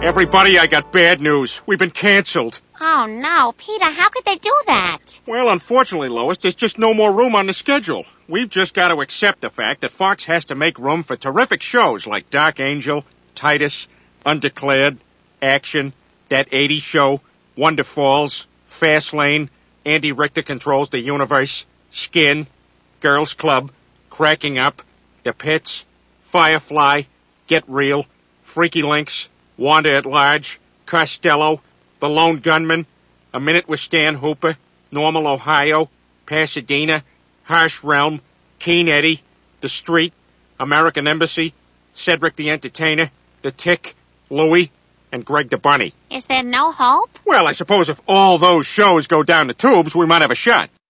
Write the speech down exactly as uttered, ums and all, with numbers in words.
Everybody, I got bad news. We've been canceled. Oh, no. Peter, how could they do that? Well, unfortunately, Lois, there's just no more room on the schedule. We've just got to accept the fact that Fox has to make room for terrific shows like Dark Angel, Titus, Undeclared, Action, That eighties Show, Wonder Falls, Fast Lane, Andy Richter Controls the Universe, Skin, Girls Club, Cracking Up, The Pits, Firefly, Get Real, Freaky Links, Wanda at Large, Costello, The Lone Gunman, A Minute with Stan Hooper, Normal, Ohio, Pasadena, Harsh Realm, Keen Eddie, The Street, American Embassy, Cedric the Entertainer, The Tick, Louie, and Greg the Bunny. Is there no hope? Well, I suppose if all those shows go down the tubes, we might have a shot.